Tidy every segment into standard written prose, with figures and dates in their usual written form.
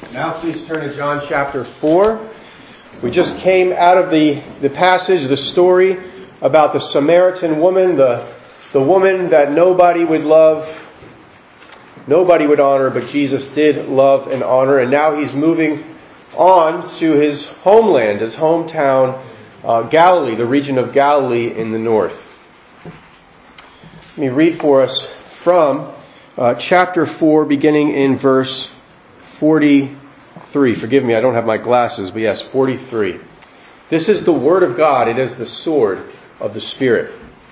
Now please turn to John chapter 4. We just came out of the passage, the story about the Samaritan woman, the woman that nobody would love, nobody would honor, but Jesus did love and honor. And now he's moving on to his homeland, his hometown, Galilee, the region of Galilee in the north. Let me read for us from chapter 4, beginning in verse 43. Forgive me, I don't have my glasses, but yes, 43. This is the Word of God. It is the sword of the Spirit.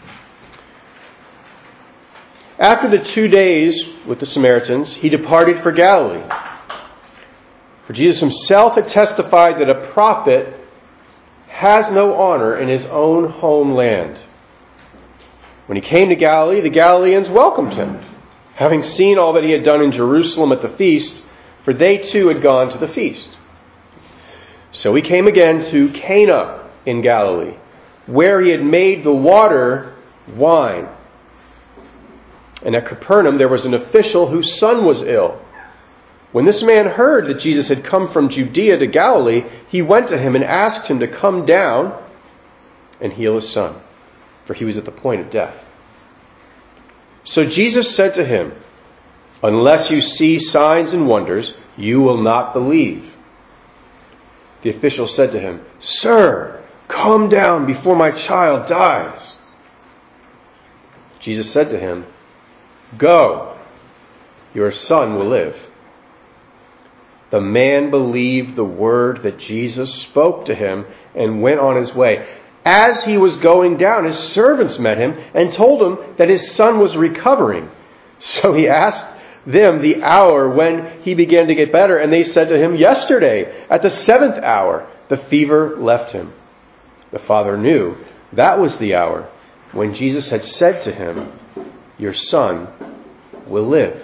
After the 2 days with the Samaritans, he departed for Galilee. For Jesus himself had testified that a prophet has no honor in his own homeland. When he came to Galilee, the Galileans welcomed him, having seen all that he had done in Jerusalem at the feast, for they too had gone to the feast. So he came again to Cana in Galilee, where he had made the water wine. And at Capernaum there was an official whose son was ill. When this man heard that Jesus had come from Judea to Galilee, he went to him and asked him to come down and heal his son, for he was at the point of death. So Jesus said to him, "Unless you see signs and wonders, you will not believe." The official said to him, "Sir, come down before my child dies." Jesus said to him, "Go, your son will live." The man believed the word that Jesus spoke to him and went on his way. As he was going down, his servants met him and told him that his son was recovering. So he asked them the hour when he began to get better, and they said to him, "Yesterday, at the 7th hour, the fever left him." The father knew that was the hour when Jesus had said to him, "Your son will live."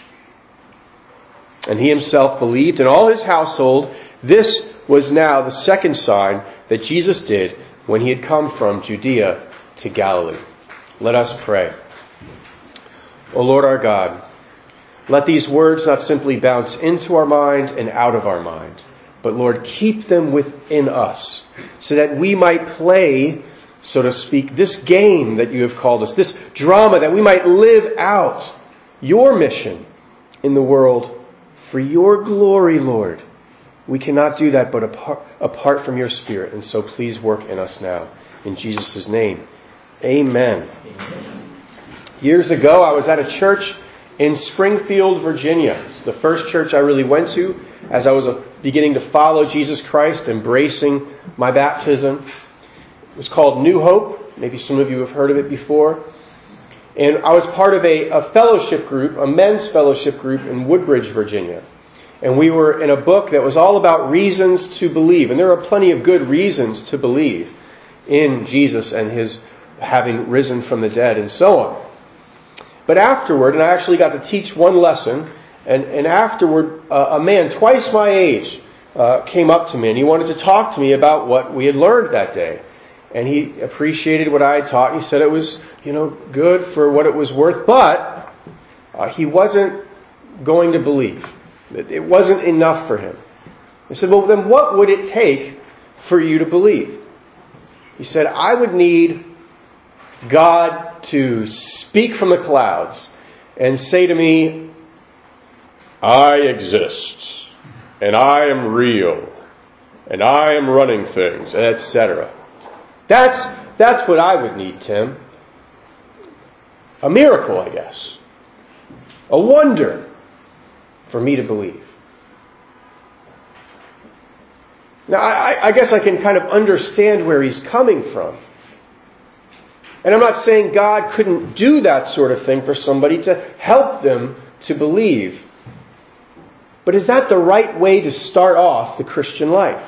And he himself believed, and all his household. This was now the second sign that Jesus did when he had come from Judea to Galilee. Let us pray. O Lord our God, let these words not simply bounce into our mind and out of our mind, but Lord, keep them within us so that we might play, so to speak, this game that you have called us, this drama, that we might live out your mission in the world for your glory, Lord. We cannot do that but apart from your Spirit, and so please work in us now. In Jesus' name, amen. Years ago, I was at a church in Springfield, Virginia. It's the first church I really went to as I was beginning to follow Jesus Christ, embracing my baptism. It was called New Hope. Maybe some of you have heard of it before. And I was part of a fellowship group, a men's fellowship group in Woodbridge, Virginia. And we were in a book that was all about reasons to believe. And there are plenty of good reasons to believe in Jesus and his having risen from the dead and so on. But afterward, and I actually got to teach one lesson, and afterward, a man twice my age came up to me, and he wanted to talk to me about what we had learned that day. And he appreciated what I had taught. He said it was, good for what it was worth, but he wasn't going to believe. It wasn't enough for him. I said, well, then what would it take for you to believe? He said, I would need God to speak from the clouds and say to me, "I exist, and I am real, and I am running things," etc. That's what I would need, Tim. A miracle, I guess. A wonder for me to believe. Now, I guess I can kind of understand where he's coming from. And I'm not saying God couldn't do that sort of thing for somebody to help them to believe. But is that the right way to start off the Christian life?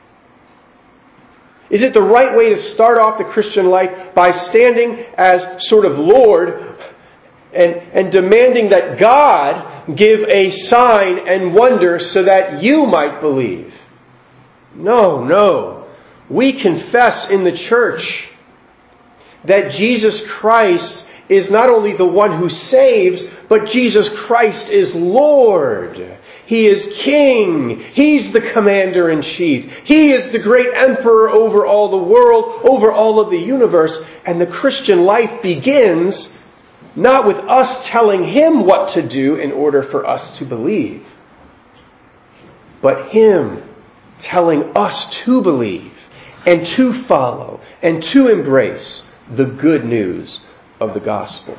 Is it the right way to start off the Christian life by standing as sort of Lord and demanding that God give a sign and wonder so that you might believe? No. We confess in the church that Jesus Christ is not only the one who saves, but Jesus Christ is Lord. He is king. He's the commander-in-chief. He is the great emperor over all the world, over all of the universe. And the Christian life begins not with us telling him what to do in order for us to believe, but him telling us to believe and to follow and to embrace the good news of the gospel.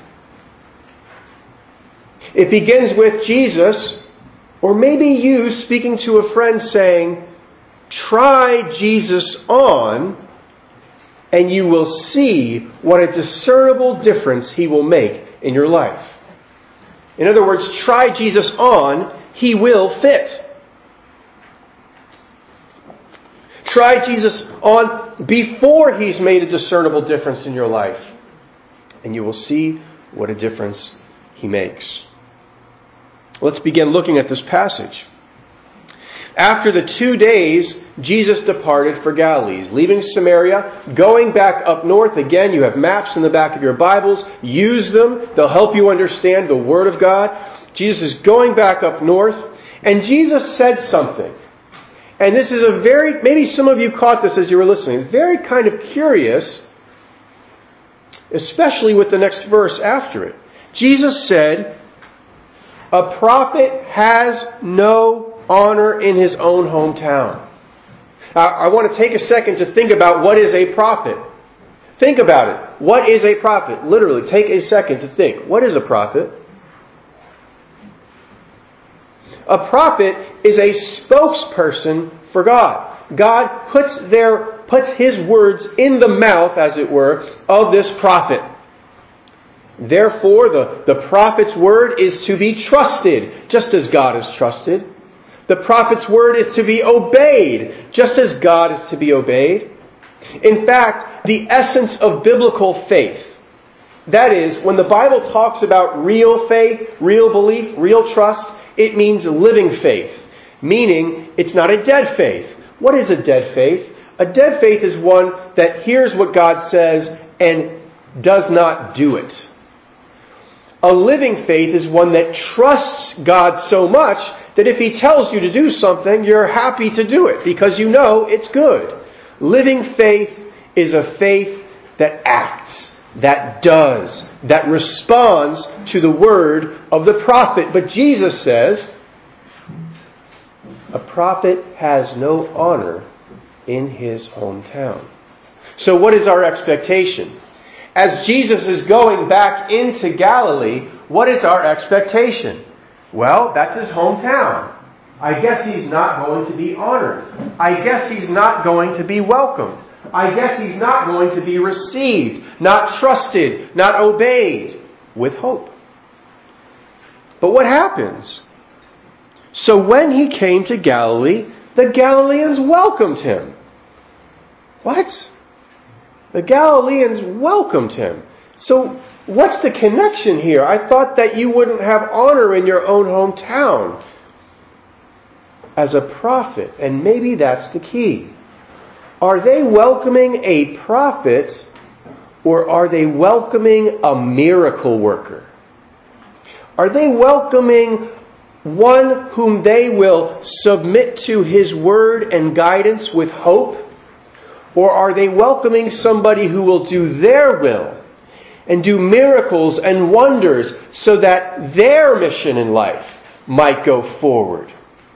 It begins with Jesus, or maybe you speaking to a friend saying, try Jesus on, and you will see what a discernible difference he will make in your life. In other words, try Jesus on, he will fit. Try Jesus on before he's made a discernible difference in your life, and you will see what a difference he makes. Let's begin looking at this passage. After the 2 days, Jesus departed for Galilee, leaving Samaria, going back up north. Again, you have maps in the back of your Bibles. Use them. They'll help you understand the Word of God. Jesus is going back up north, and Jesus said something. And this is maybe some of you caught this as you were listening, very kind of curious, especially with the next verse after it. Jesus said, a prophet has no honor in his own hometown. I want to take a second to think about what is a prophet. Think about it. What is a prophet? Literally, take a second to think. What is a prophet? A prophet is a spokesperson for God. God puts his words in the mouth, as it were, of this prophet. Therefore, the prophet's word is to be trusted, just as God is trusted. The prophet's word is to be obeyed, just as God is to be obeyed. In fact, the essence of biblical faith, that is, when the Bible talks about real faith, real belief, real trust, it means living faith, meaning it's not a dead faith. What is a dead faith? A dead faith is one that hears what God says and does not do it. A living faith is one that trusts God so much that if He tells you to do something, you're happy to do it because you know it's good. Living faith is a faith that acts, that does, that responds to the word of the prophet. But Jesus says, a prophet has no honor in his hometown. So what is our expectation? As Jesus is going back into Galilee, what is our expectation? Well, that's his hometown. I guess he's not going to be honored. I guess he's not going to be welcomed. I guess he's not going to be received, not trusted, not obeyed, with hope. But what happens? So when he came to Galilee, the Galileans welcomed him. What? The Galileans welcomed him. So what's the connection here? I thought that you wouldn't have honor in your own hometown as a prophet. And maybe that's the key. Are they welcoming a prophet or are they welcoming a miracle worker? Are they welcoming one whom they will submit to his word and guidance with hope? Or are they welcoming somebody who will do their will and do miracles and wonders so that their mission in life might go forward?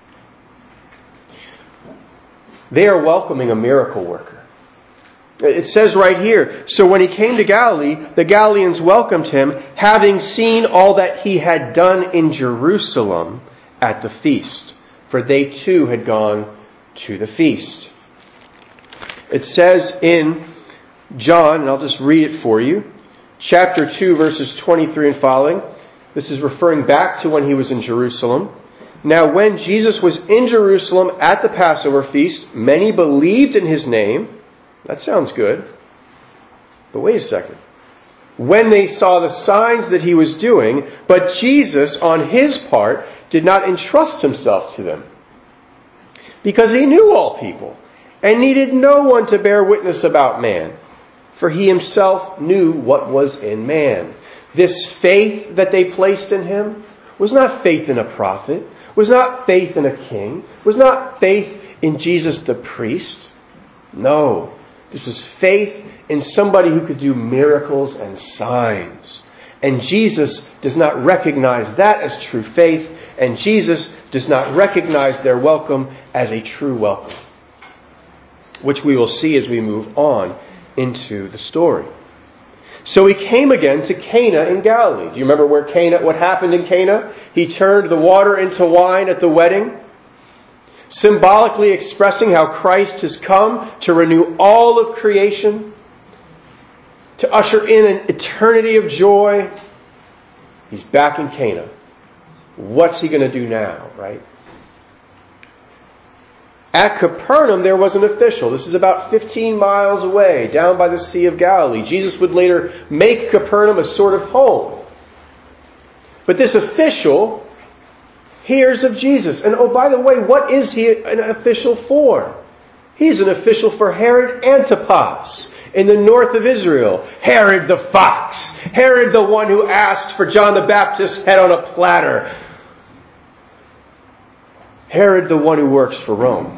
They are welcoming a miracle worker. It says right here, so when he came to Galilee, the Galileans welcomed him, having seen all that he had done in Jerusalem at the feast. For they too had gone to the feast. It says in John, and I'll just read it for you, chapter 2, verses 23 and following. This is referring back to when he was in Jerusalem. Now when Jesus was in Jerusalem at the Passover feast, many believed in his name. That sounds good. But wait a second. When they saw the signs that he was doing, but Jesus, on his part, did not entrust himself to them, because he knew all people, and needed no one to bear witness about man, for he himself knew what was in man. This faith that they placed in him was not faith in a prophet, Was not faith in a king. Was not faith in Jesus the priest. No. This was faith in somebody who could do miracles and signs. And Jesus does not recognize that as true faith. And Jesus does not recognize their welcome as a true welcome, which we will see as we move on into the story. So he came again to Cana in Galilee. Do you remember what happened in Cana? He turned the water into wine at the wedding, symbolically expressing how Christ has come to renew all of creation, to usher in an eternity of joy. He's back in Cana. What's he going to do now, right? At Capernaum, there was an official. This is about 15 miles away, down by the Sea of Galilee. Jesus would later make Capernaum a sort of home. But this official hears of Jesus. And oh, by the way, what is he an official for? He's an official for Herod Antipas in the north of Israel. Herod the fox. Herod the one who asked for John the Baptist's head on a platter. Herod the one who works for Rome.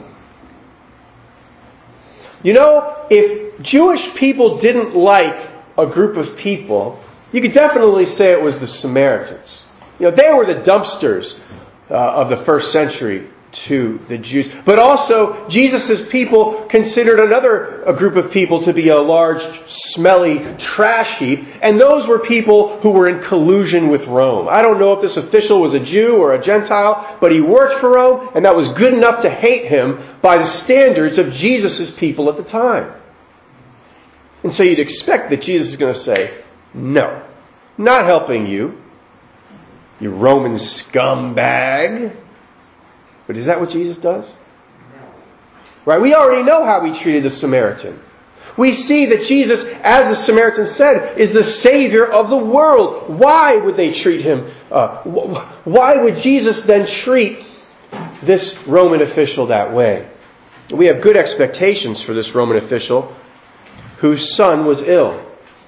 You know, if Jewish people didn't like a group of people, you could definitely say it was the Samaritans. You know, they were the dumpsters of the first century to the Jews. But also, Jesus' people considered a group of people to be a large, smelly trash heap. And those were people who were in collusion with Rome. I don't know if this official was a Jew or a Gentile, but he worked for Rome, and that was good enough to hate him by the standards of Jesus' people at the time. And so you'd expect that Jesus is going to say, no, not helping you, you Roman scumbag. But is that what Jesus does? Right? We already know how he treated the Samaritan. We see that Jesus, as the Samaritan said, is the Savior of the world. Why would they treat him? Why would Jesus then treat this Roman official that way? We have good expectations for this Roman official whose son was ill,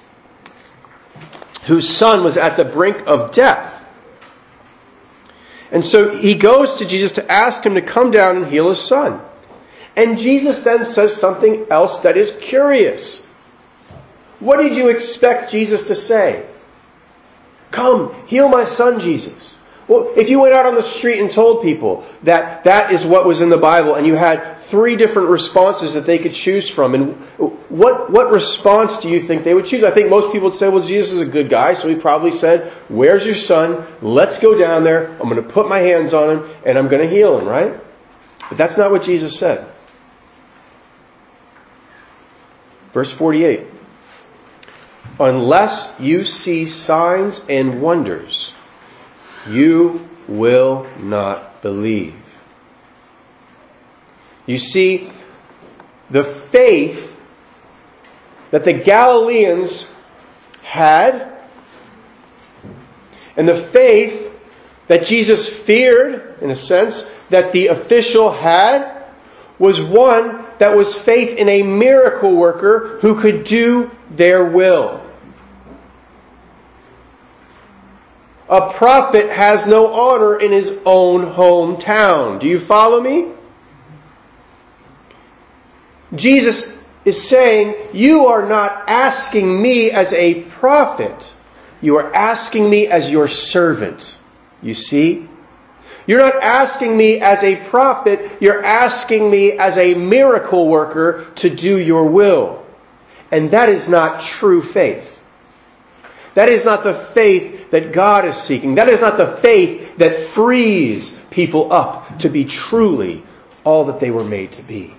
whose son was at the brink of death. And so he goes to Jesus to ask him to come down and heal his son. And Jesus then says something else that is curious. What did you expect Jesus to say? Come, heal my son, Jesus. Well, if you went out on the street and told people that that is what was in the Bible, and you had 3 different responses that they could choose from, and what response do you think they would choose? I think most people would say, well, Jesus is a good guy, so he probably said, where's your son? Let's go down there. I'm going to put my hands on him, and I'm going to heal him, right? But that's not what Jesus said. Verse 48. Unless you see signs and wonders, you will not believe. You see, the faith that the Galileans had, and the faith that Jesus feared, in a sense, that the official had, was one that was faith in a miracle worker who could do their will. A prophet has no honor in his own hometown. Do you follow me? Jesus is saying, you are not asking me as a prophet. You are asking me as your servant. You see? You're not asking me as a prophet. You're asking me as a miracle worker to do your will. And that is not true faith. That is not the faith that God is seeking. That is not the faith that frees people up to be truly all that they were made to be.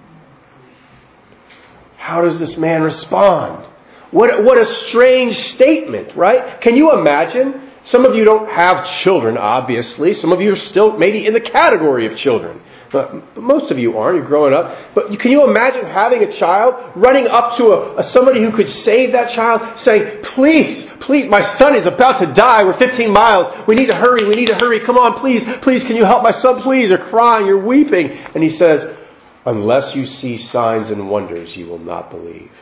How does this man respond? What a strange statement, right? Can you imagine? Some of you don't have children, obviously. Some of you are still maybe in the category of children. But most of you aren't. You're growing up. But can you imagine having a child, running up to somebody who could save that child, saying, please, my son is about to die. We're 15 miles. We need to hurry. Come on, please, can you help my son, please? You're crying, you're weeping. And he says, unless you see signs and wonders, you will not believe.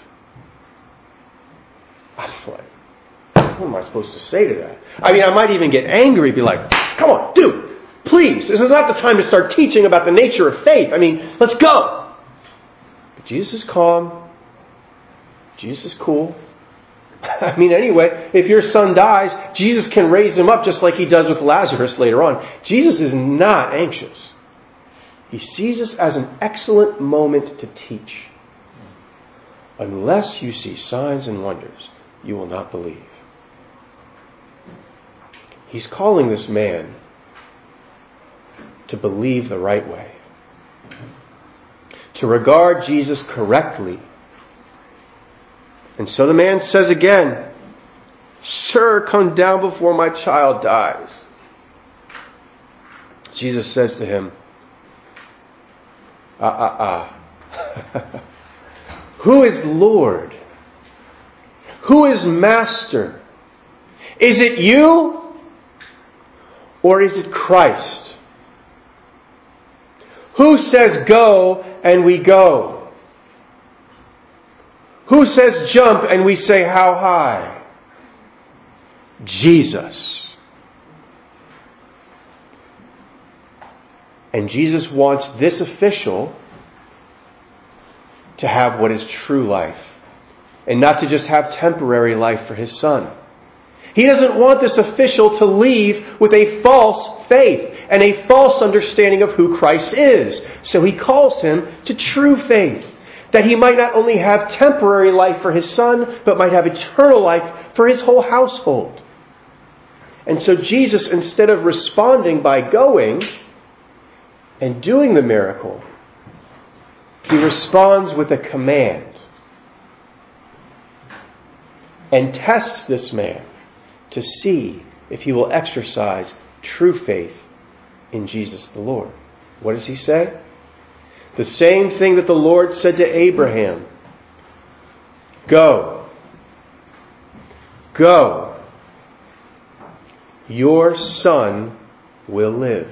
I'm like, what am I supposed to say to that? I mean, I might even get angry, be like, come on, dude, Please, this is not the time to start teaching about the nature of faith. I mean, let's go. But Jesus is calm. Jesus is cool. I mean, anyway, if your son dies, Jesus can raise him up just like he does with Lazarus later on. Jesus is not anxious. He sees this as an excellent moment to teach. Unless you see signs and wonders, you will not believe. He's calling this man to believe the right way, to regard Jesus correctly. And so the man says again, "Sir, come down before my child dies." Jesus says to him, Who is Lord? Who is Master? Is it you or is it Christ? Who says go and we go? Who says jump and we say how high? Jesus. And Jesus wants this official to have what is true life, and not to just have temporary life for his son. He doesn't want this official to leave with a false faith and a false understanding of who Christ is. So he calls him to true faith, that he might not only have temporary life for his son, but might have eternal life for his whole household. And so Jesus, instead of responding by going and doing the miracle, he responds with a command and tests this man to see if he will exercise true faith in Jesus the Lord. What does he say? The same thing that the Lord said to Abraham. Go. Go. Your son will live.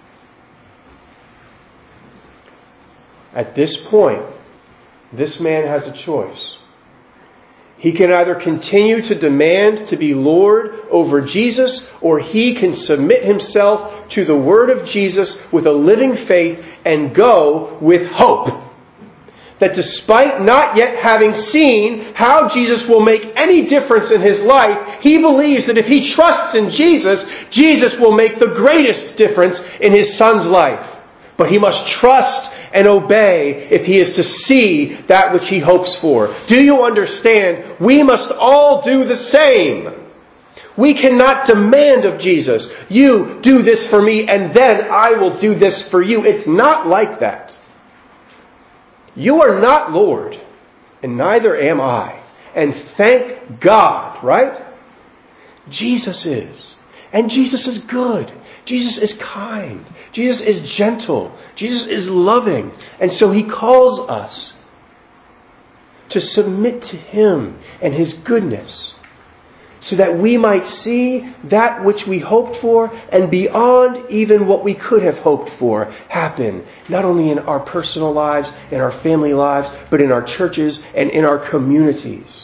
At this point, this man has a choice. He can either continue to demand to be Lord over Jesus, or he can submit himself to the word of Jesus with a living faith and go with hope. That despite not yet having seen how Jesus will make any difference in his life, he believes that if he trusts in Jesus, Jesus will make the greatest difference in his son's life. But he must trust and obey if he is to see that which he hopes for. Do you understand? We must all do the same. We cannot demand of Jesus, you do this for me and then I will do this for you. It's not like that. You are not Lord, and neither am I. And thank God, right? Jesus is. And Jesus is good. Jesus is kind. Jesus is gentle. Jesus is loving. And so he calls us to submit to him and his goodness, so that we might see that which we hoped for and beyond even what we could have hoped for happen, not only in our personal lives, in our family lives, but in our churches and in our communities.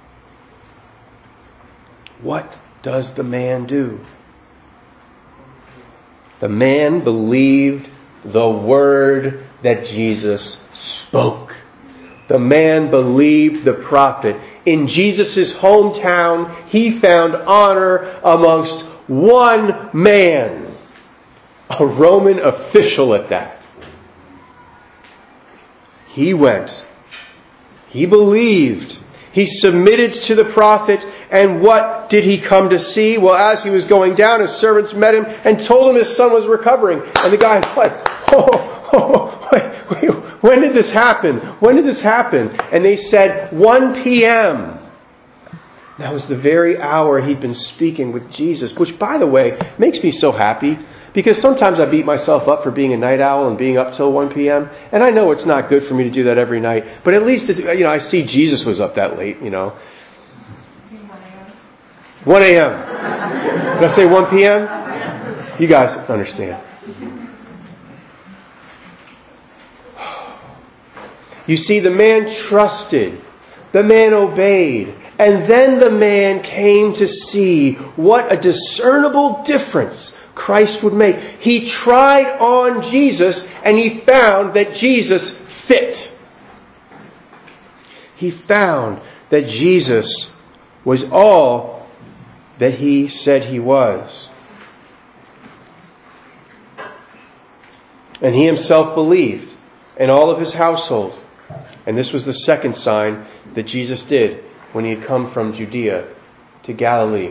What does the man do? The man believed the word that Jesus spoke. The man believed the prophet. In Jesus' hometown, he found honor amongst one man, a Roman official at that. He went. He believed. He submitted to the prophet. And what did he come to see? Well, as he was going down, his servants met him and told him his son was recovering. And the guy's like, wait, when did this happen? When did this happen? And they said, 1 p.m. That was the very hour he'd been speaking with Jesus, which, by the way, makes me so happy, because sometimes I beat myself up for being a night owl and being up till 1 p.m. And I know it's not good for me to do that every night, but at least I see Jesus was up that late, 1 a.m. Did I say 1 p.m.? You guys understand. You see, the man trusted. The man obeyed. And then the man came to see what a discernible difference Christ would make. He tried on Jesus and he found that Jesus fit. He found that Jesus was all that he said he was. And he himself believed, and all of his household. And this was the second sign that Jesus did when he had come from Judea to Galilee.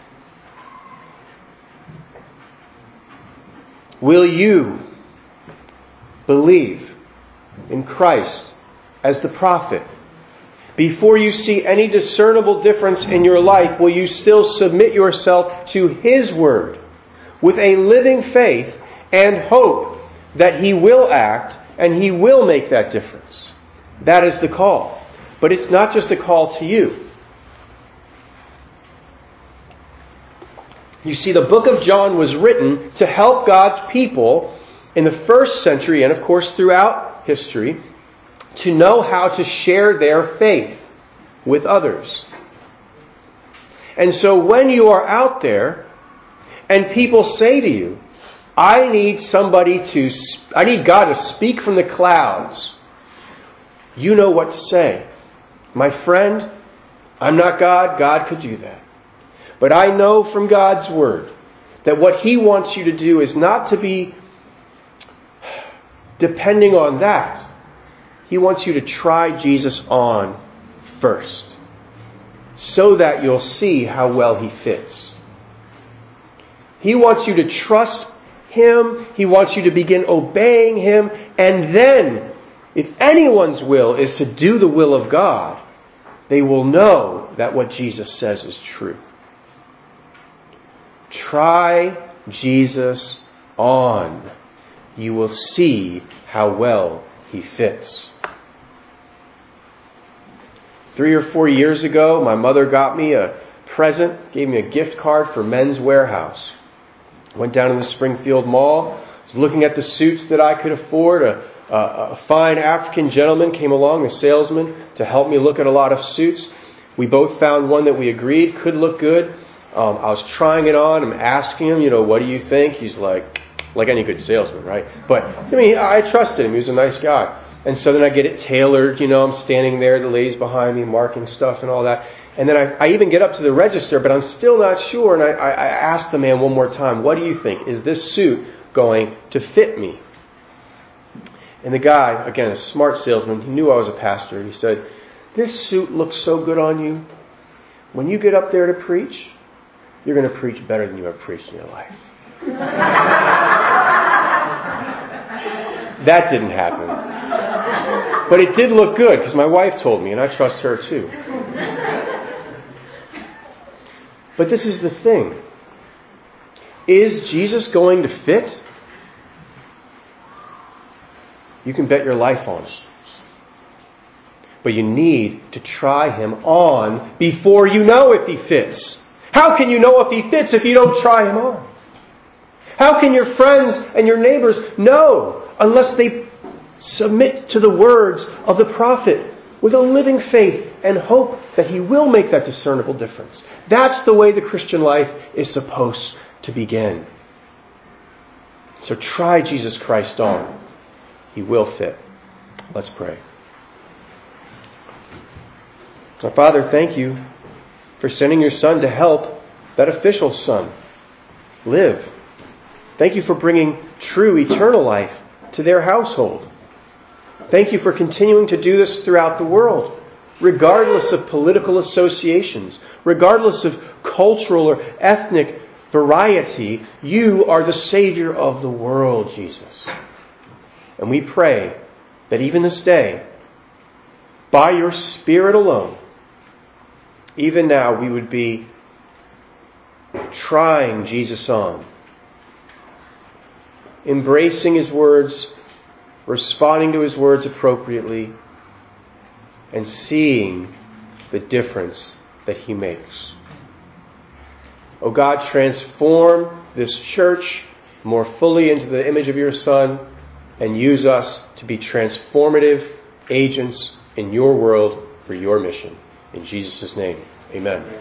Will you believe in Christ as the prophet? Before you see any discernible difference in your life, will you still submit yourself to his word with a living faith and hope that he will act and he will make that difference? That is the call. But it's not just a call to you. You see, the book of John was written to help God's people in the first century and, of course, throughout history to know how to share their faith with others. And so when you are out there and people say to you, I need God to speak from the clouds, you know what to say. My friend, I'm not God. God could do that. But I know from God's word that what he wants you to do is not to be depending on that. He wants you to try Jesus on first, so that you'll see how well he fits. He wants you to trust him. He wants you to begin obeying him. And then, if anyone's will is to do the will of God, they will know that what Jesus says is true. Try Jesus on. You will see how well he fits. 3 or 4 years ago, my mother got me a present, gave me a gift card for Men's Warehouse. Went down to the Springfield Mall, was looking at the suits that I could afford. A fine African gentleman came along, a salesman, to help me look at a lot of suits. We both found one that we agreed could look good. I was trying it on. I'm asking him, what do you think? He's like any good salesman, right? But I trusted him. He was a nice guy. And so then I get it tailored. I'm standing there, the lady's behind me, marking stuff and all that. And then I even get up to the register, but I'm still not sure. And I asked the man one more time, what do you think? Is this suit going to fit me? And the guy, again, a smart salesman, he knew I was a pastor. He said, this suit looks so good on you. When you get up there to preach, you're going to preach better than you ever preached in your life. That didn't happen. But it did look good because my wife told me, and I trust her too. But this is the thing. Is Jesus going to fit? You can bet your life on it. But you need to try him on before you know if he fits. How can you know if he fits if you don't try him on? How can your friends and your neighbors know unless they submit to the words of the prophet with a living faith and hope that he will make that discernible difference? That's the way the Christian life is supposed to begin. So try Jesus Christ on. He will fit. Let's pray. Our Father, thank you for sending your Son to help that official son live. Thank you for bringing true eternal life to their household. Thank you for continuing to do this throughout the world, regardless of political associations, regardless of cultural or ethnic variety. You are the Savior of the world, Jesus. And we pray that even this day, by your Spirit alone, even now we would be trying Jesus on, embracing his words, responding to his words appropriately, and seeing the difference that he makes. Oh God, transform this church more fully into the image of your Son, and use us to be transformative agents in your world for your mission. In Jesus' name, amen.